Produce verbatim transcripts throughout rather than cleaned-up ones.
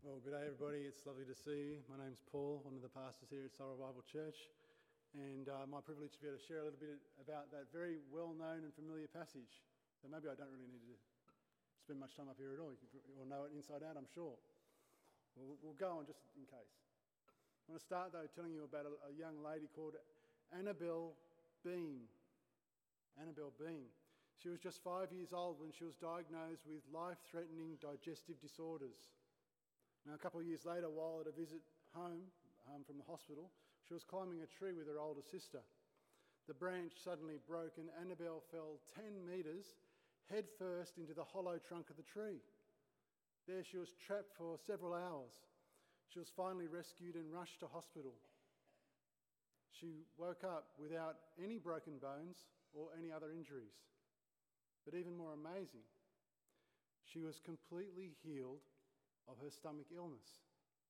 Well, good day, everybody. It's lovely to see you. My name's Paul, one of the pastors here at Soul Bible Church, and uh, my privilege to be able to share a little bit about that very well-known and familiar passage. So maybe I don't really need to spend much time up here at all. You all know it inside out, I'm sure. We'll, we'll go on just in case. I want to start, though, telling you about a, a young lady called Annabelle Beam. Annabelle Beam. She was just five years old when she was diagnosed with life-threatening digestive disorders. Now, a couple of years later, while at a visit home um, from the hospital, she was climbing a tree with her older sister. The branch suddenly broke and Annabelle fell ten metres headfirst into the hollow trunk of the tree. There she was trapped for several hours. She was finally rescued and rushed to hospital. She woke up without any broken bones or any other injuries. But even more amazing, she was completely healed of her stomach illness.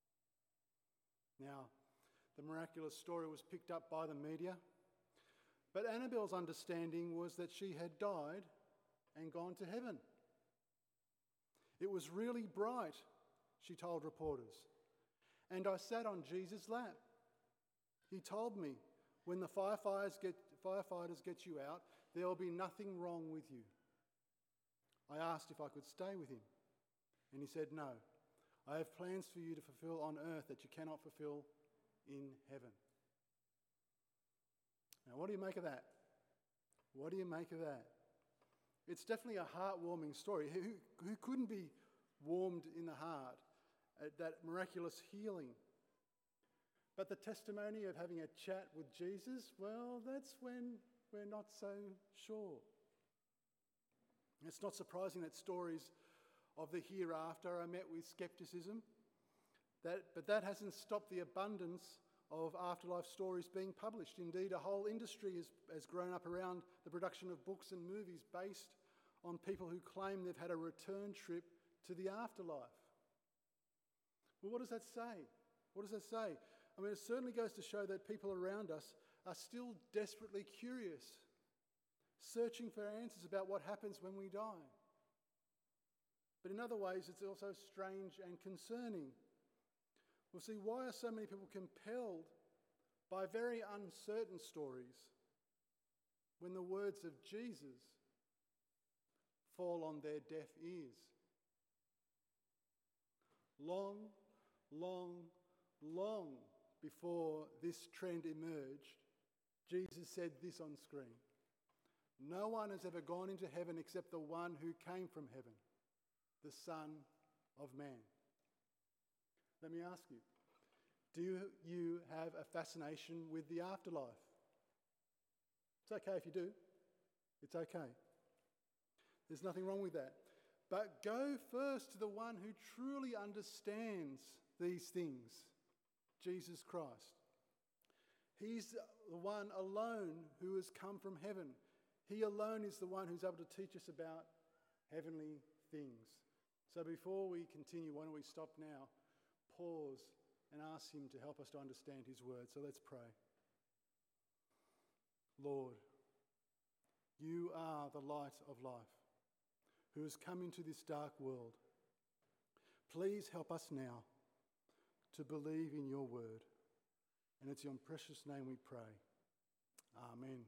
Now, the miraculous story was picked up by the media, but Annabelle's understanding was that she had died and gone to heaven. It was really bright, she told reporters, and I sat on Jesus' lap. He told me, when the firefighters get, firefighters get you out, there will be nothing wrong with you. I asked if I could stay with him, and he said, no. I have plans for you to fulfill on earth that you cannot fulfill in heaven. Now, what do you make of that? What do you make of that? It's definitely a heartwarming story. Who, who couldn't be warmed in the heart at that miraculous healing? But the testimony of having a chat with Jesus, well, that's when we're not so sure. It's not surprising that stories of the hereafter are met with scepticism, that, but that hasn't stopped the abundance of afterlife stories being published. Indeed, a whole industry has, has grown up around the production of books and movies based on people who claim they've had a return trip to the afterlife. Well, what does that say? What does that say? I mean, it certainly goes to show that people around us are still desperately curious, searching for answers about what happens when we die. But in other ways, it's also strange and concerning. Well, see, why are so many people compelled by very uncertain stories when the words of Jesus fall on their deaf ears? Long, long, long before this trend emerged, Jesus said this on screen: no one has ever gone into heaven except the one who came from heaven, the Son of Man. Let me ask you, do you have a fascination with the afterlife? It's okay if you do. It's okay. There's nothing wrong with that. But go first to the one who truly understands these things, Jesus Christ. He's the one alone who has come from heaven. He alone is the one who's able to teach us about heavenly things. So before we continue, why don't we stop now, pause, and ask him to help us to understand his word. So let's pray. Lord, you are the light of life who has come into this dark world. Please help us now to believe in your word. And it's in your precious name we pray. Amen.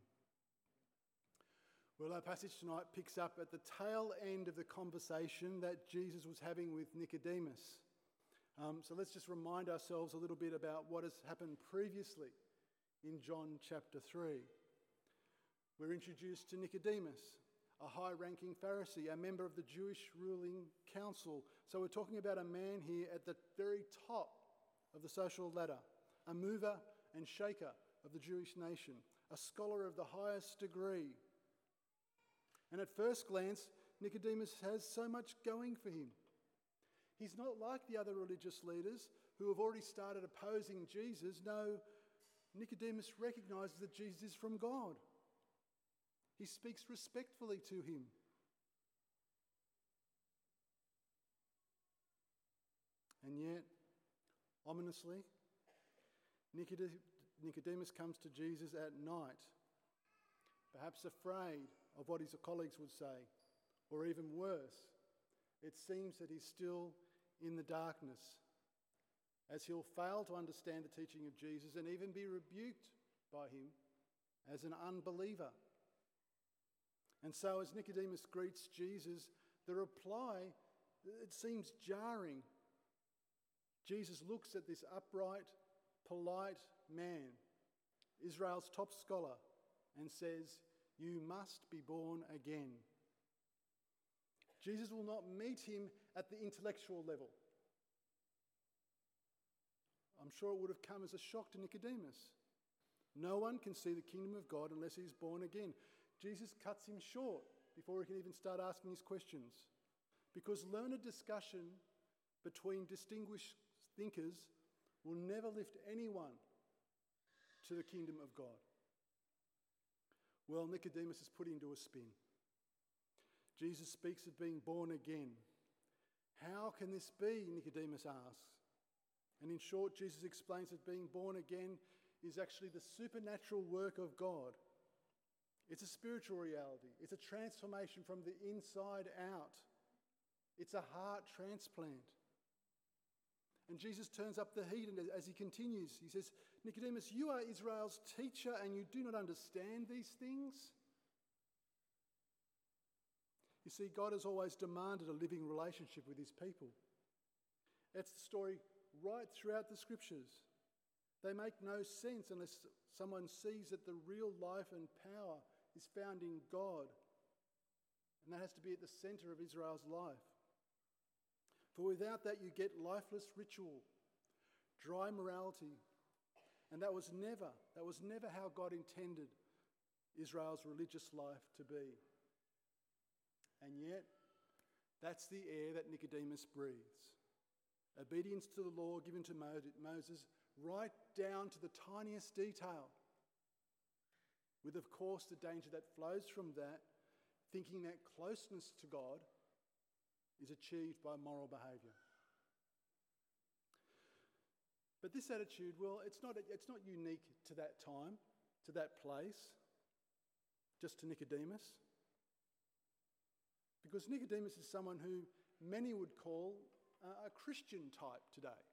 Well, our passage tonight picks up at the tail end of the conversation that Jesus was having with Nicodemus. Um, so let's just remind ourselves a little bit about what has happened previously in John chapter three. We're introduced to Nicodemus, a high-ranking Pharisee, a member of the Jewish ruling council. So we're talking about a man here at the very top of the social ladder, a mover and shaker of the Jewish nation, a scholar of the highest degree. And at first glance, Nicodemus has so much going for him. He's not like the other religious leaders who have already started opposing Jesus. No, Nicodemus recognizes that Jesus is from God. He speaks respectfully to him. And yet, ominously, Nicodemus comes to Jesus at night, perhaps afraid of what his colleagues would say, or even worse, it seems that he's still in the darkness as he'll fail to understand the teaching of Jesus and even be rebuked by him as an unbeliever. And so as Nicodemus greets Jesus, the reply, it seems jarring. Jesus looks at this upright, polite man, Israel's top scholar, and says, "You must be born again." Jesus will not meet him at the intellectual level. I'm sure it would have come as a shock to Nicodemus. No one can see the kingdom of God unless he is born again. Jesus cuts him short before he can even start asking his questions, because learned discussion between distinguished thinkers will never lift anyone to the kingdom of God. Well, Nicodemus is put into a spin. Jesus speaks of being born again. How can this be? Nicodemus asks. And in short, Jesus explains that being born again is actually the supernatural work of God. It's a spiritual reality. It's a transformation from the inside out. It's a heart transplant. And Jesus turns up the heat, and as he continues, he says, "Nicodemus, you are Israel's teacher, and you do not understand these things?" You see, God has always demanded a living relationship with his people. That's the story right throughout the scriptures. They make no sense unless someone sees that the real life and power is found in God. And that has to be at the centre of Israel's life. For without that you get lifeless ritual, dry morality. And that was never, that was never how God intended Israel's religious life to be. And yet, that's the air that Nicodemus breathes. Obedience to the law given to Moses, right down to the tiniest detail. With, of course, the danger that flows from that, thinking that closeness to God is achieved by moral behaviour. But this attitude, well, it's not, it's not unique to that time, to that place, just to Nicodemus. Because Nicodemus is someone who many would call a Christian type today.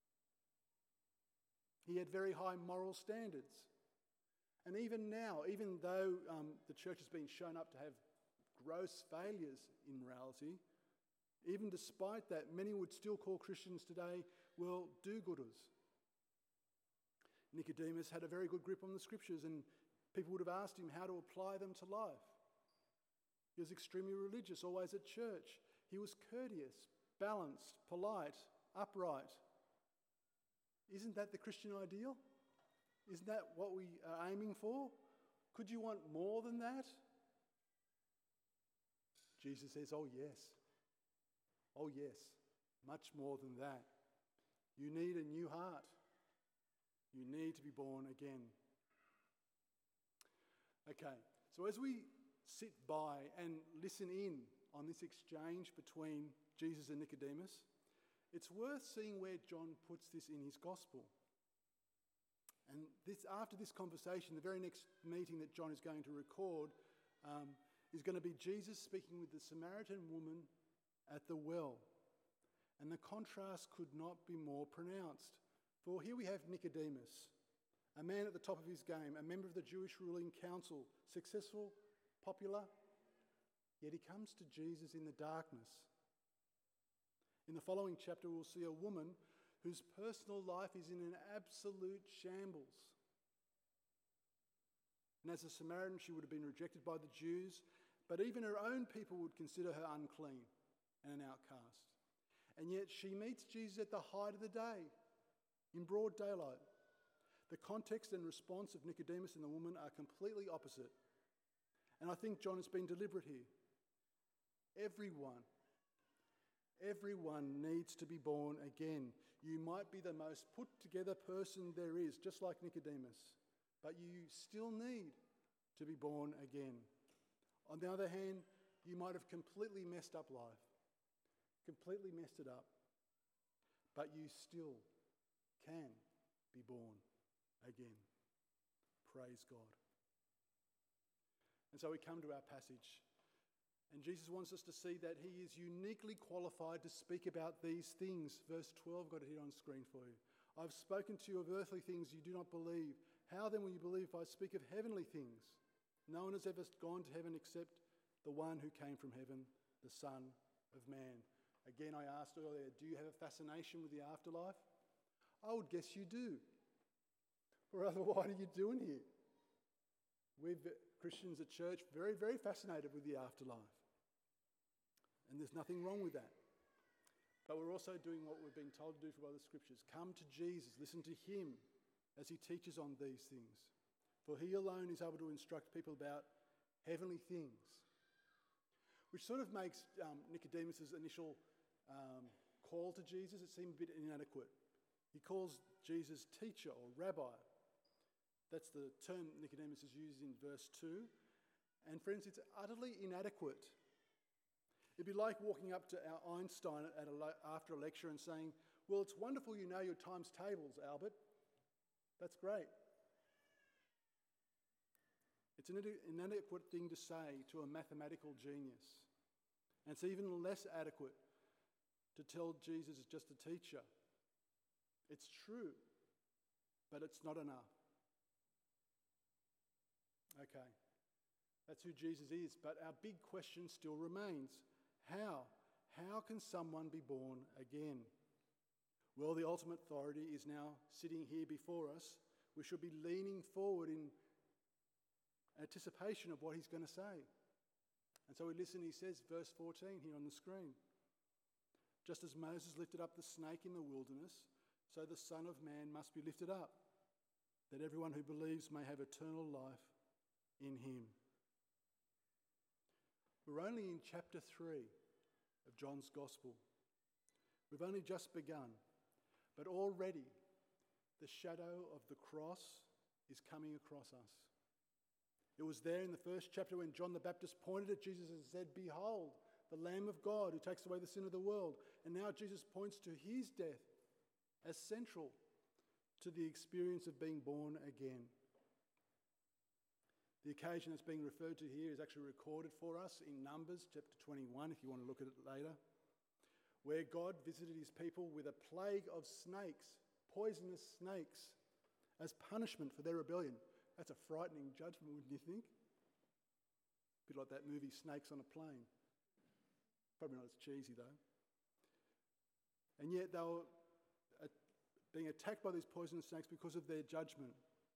He had very high moral standards. And even now, even though um, the church has been shown up to have gross failures in morality, even despite that, many would still call Christians today, well, do-gooders. Nicodemus had a very good grip on the scriptures, and people would have asked him how to apply them to life. He was extremely religious, always at church. He was courteous, balanced, polite, upright. Isn't that the Christian ideal? Isn't that what we are aiming for? Could you want more than that? Jesus says, oh yes. Oh yes, much more than that. You need a new heart. You need to be born again. Okay, so as we sit by and listen in on this exchange between Jesus and Nicodemus, it's worth seeing where John puts this in his gospel. And this, after this conversation, the very next meeting that John is going to record um, is going to be Jesus speaking with the Samaritan woman at the well. And the contrast could not be more pronounced. For here we have Nicodemus, a man at the top of his game, a member of the Jewish ruling council, successful, popular, yet he comes to Jesus in the darkness. In the following chapter, we'll see a woman whose personal life is in an absolute shambles. And as a Samaritan, she would have been rejected by the Jews, but even her own people would consider her unclean and an outcast. And yet she meets Jesus at the height of the day, in broad daylight. The context and response of Nicodemus and the woman are completely opposite. And I think John has been deliberate here. Everyone, everyone needs to be born again. You might be the most put together person there is, just like Nicodemus, but you still need to be born again. On the other hand, you might have completely messed up life, completely messed it up, but you still can be born again. Praise God. And so we come to our passage. And Jesus wants us to see that he is uniquely qualified to speak about these things. Verse twelve, got it here on screen for you. I've spoken to you of earthly things you do not believe. How then will you believe if I speak of heavenly things? No one has ever gone to heaven except the one who came from heaven, the Son of Man. Again, I asked earlier, do you have a fascination with the afterlife? I would guess you do. Or otherwise, what are you doing here? We're Christians at church very, very fascinated with the afterlife. And there's nothing wrong with that. But we're also doing what we're being told to do by the Scriptures. Come to Jesus, listen to him as he teaches on these things. For he alone is able to instruct people about heavenly things. Which sort of makes um, Nicodemus' initial um, call to Jesus, it seemed a bit inadequate. He calls Jesus teacher or rabbi. That's the term Nicodemus is used in verse two. And friends, it's utterly inadequate. It'd be like walking up to our Einstein at a, after a lecture and saying, well, it's wonderful you know your times tables, Albert. That's great. It's an inadequate thing to say to a mathematical genius. And it's even less adequate to tell Jesus is just a teacher. It's true, but it's not enough. Okay, that's who Jesus is, but our big question still remains. How? How can someone be born again? Well, the ultimate authority is now sitting here before us. We should be leaning forward in anticipation of what he's going to say. And so we listen, he says, verse fourteen here on the screen. Just as Moses lifted up the snake in the wilderness, so the Son of Man must be lifted up, that everyone who believes may have eternal life in him. We're only in chapter three of John's Gospel. We've only just begun, but already the shadow of the cross is coming across us. It was there in the first chapter when John the Baptist pointed at Jesus and said, behold, the Lamb of God who takes away the sin of the world. And now Jesus points to his death as central to the experience of being born again. The occasion that's being referred to here is actually recorded for us in Numbers chapter twenty-one, if you want to look at it later, where God visited his people with a plague of snakes, poisonous snakes, as punishment for their rebellion. That's a frightening judgment, wouldn't you think? A bit like that movie Snakes on a Plane. Probably not as cheesy though. And yet they were being attacked by these poisonous snakes because of their judgment.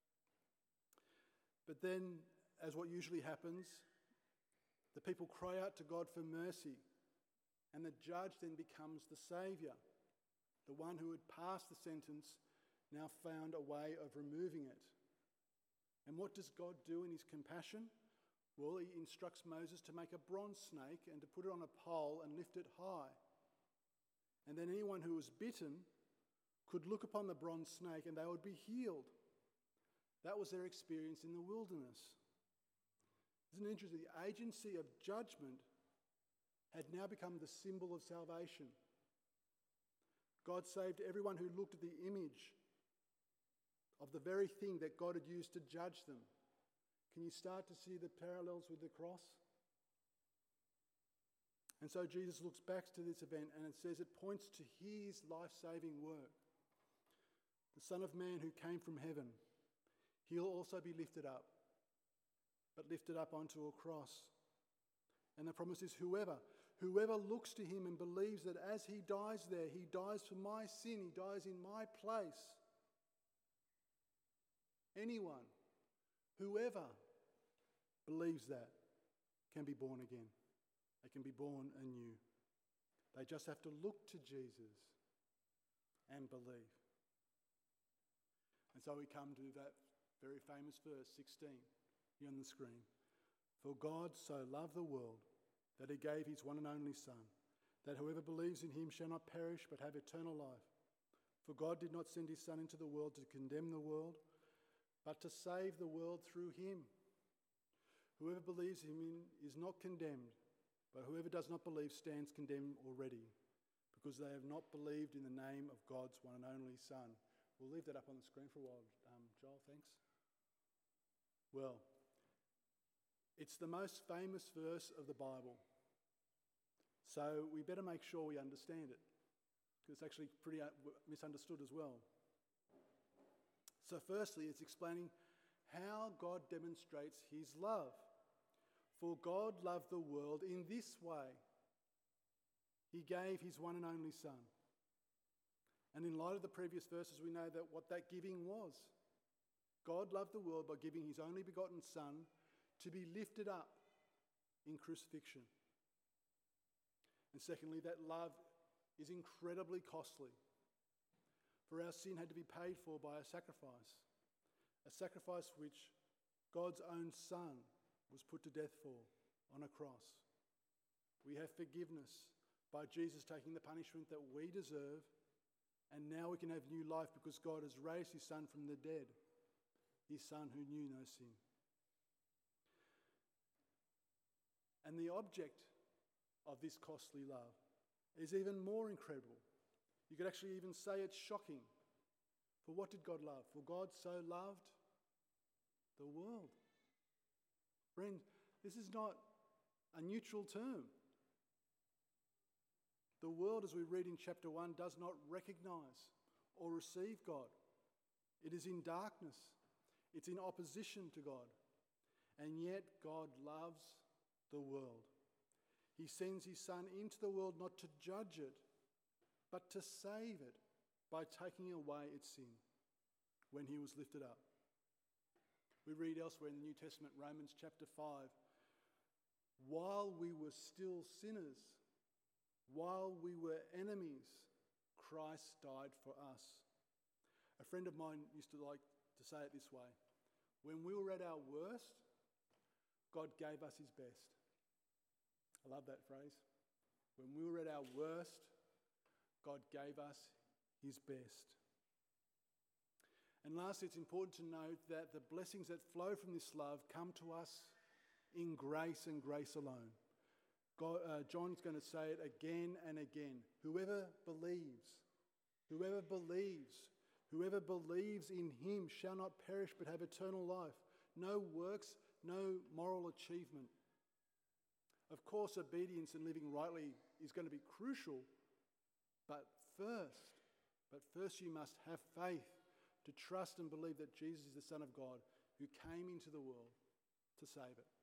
But then, as what usually happens, the people cry out to God for mercy, and the judge then becomes the saviour. The one who had passed the sentence now found a way of removing it. And what does God do in his compassion? Well, he instructs Moses to make a bronze snake and to put it on a pole and lift it high. And then anyone who was bitten could look upon the bronze snake and they would be healed. That was their experience in the wilderness. Isn't it interesting? The agency of judgment had now become the symbol of salvation. God saved everyone who looked at the image of the very thing that God had used to judge them. Can you start to see the parallels with the cross? And so Jesus looks back to this event and it says it points to his life-saving work. The Son of Man who came from heaven, he'll also be lifted up, but lifted up onto a cross. And the promise is whoever, whoever looks to him and believes that as he dies there, he dies for my sin, he dies in my place. Anyone, whoever believes that can be born again. They can be born anew. They just have to look to Jesus and believe. And so we come to that very famous verse, sixteen, here on the screen. For God so loved the world that he gave his one and only Son, that whoever believes in him shall not perish but have eternal life. For God did not send his Son into the world to condemn the world, but to save the world through him. Whoever believes in him is not condemned, but whoever does not believe stands condemned already, because they have not believed in the name of God's one and only Son. We'll leave that up on the screen for a while, um, Joel, thanks. Well, it's the most famous verse of the Bible, so we better make sure we understand it, because it's actually pretty misunderstood as well. So firstly, it's explaining how God demonstrates his love. For God loved the world in this way. He gave his one and only Son. And in light of the previous verses, we know that what that giving was. God loved the world by giving his only begotten Son to be lifted up in crucifixion. And secondly, that love is incredibly costly. For our sin had to be paid for by a sacrifice. A sacrifice which God's own Son was put to death for on a cross. We have forgiveness by Jesus taking the punishment that we deserve, and now we can have new life because God has raised his Son from the dead, his Son who knew no sin. And the object of this costly love is even more incredible. You could actually even say it's shocking. For what did God love? For God so loved the world. Friend, this is not a neutral term. The world, as we read in chapter one, does not recognize or receive God. It is in darkness. It's in opposition to God. And yet God loves the world. He sends his Son into the world not to judge it, but to save it by taking away its sin when he was lifted up. We read elsewhere in the New Testament, Romans chapter five, while we were still sinners, while we were enemies, Christ died for us. A friend of mine used to like to say it this way: when we were at our worst, God gave us his best. I love that phrase. When we were at our worst, God gave us his best. And lastly, it's important to note that the blessings that flow from this love come to us in grace and grace alone. God, uh, John's going to say it again and again. Whoever believes, whoever believes, whoever believes in him shall not perish but have eternal life. No works, no moral achievement. Of course, obedience and living rightly is going to be crucial, but first, but first you must have faith to trust and believe that Jesus is the Son of God who came into the world to save it.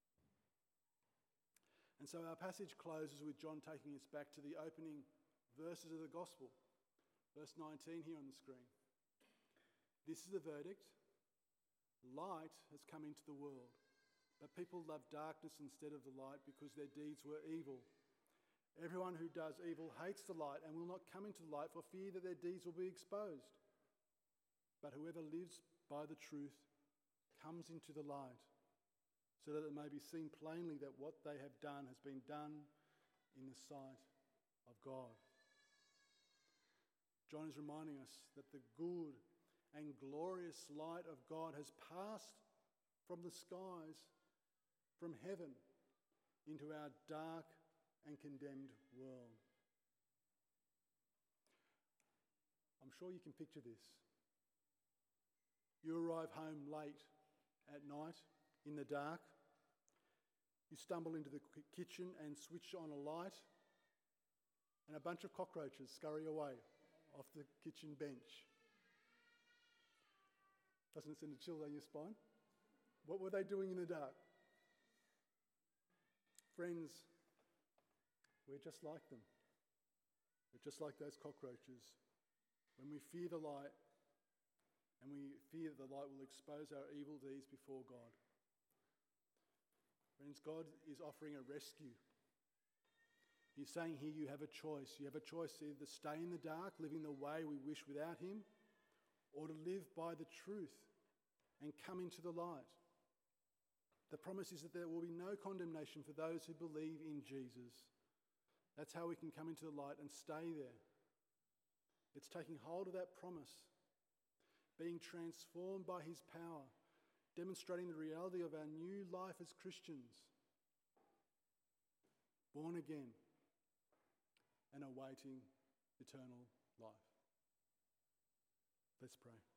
And so our passage closes with John taking us back to the opening verses of the Gospel. Verse nineteen here on the screen. This is the verdict. Light has come into the world, but people love darkness instead of the light because their deeds were evil. Everyone who does evil hates the light and will not come into the light for fear that their deeds will be exposed. But whoever lives by the truth comes into the light, so that it may be seen plainly that what they have done has been done in the sight of God. John is reminding us that the good and glorious light of God has passed from the skies, from heaven, into our dark and condemned world. I'm sure you can picture this. You arrive home late at night in the dark. You stumble into the kitchen and switch on a light, and a bunch of cockroaches scurry away off the kitchen bench. Doesn't it send a chill down your spine? What were they doing in the dark? Friends, we're just like them. We're just like those cockroaches. When we fear the light, and we fear that the light will expose our evil deeds before God. Friends, God is offering a rescue. He's saying here you have a choice. You have a choice to either stay in the dark, living the way we wish without him, or to live by the truth and come into the light. The promise is that there will be no condemnation for those who believe in Jesus. That's how we can come into the light and stay there. It's taking hold of that promise, being transformed by his power, demonstrating the reality of our new life as Christians, born again and awaiting eternal life. Let's pray.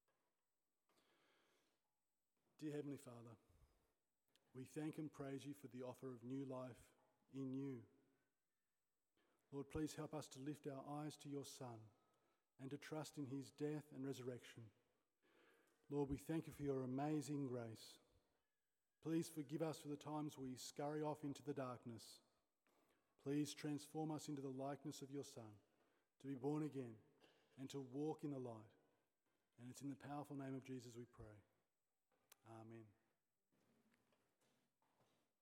Dear Heavenly Father, we thank and praise you for the offer of new life in you. Lord, please help us to lift our eyes to your Son and to trust in his death and resurrection. Lord, we thank you for your amazing grace. Please forgive us for the times we scurry off into the darkness. Please transform us into the likeness of your Son, to be born again and to walk in the light. And it's in the powerful name of Jesus we pray. Amen.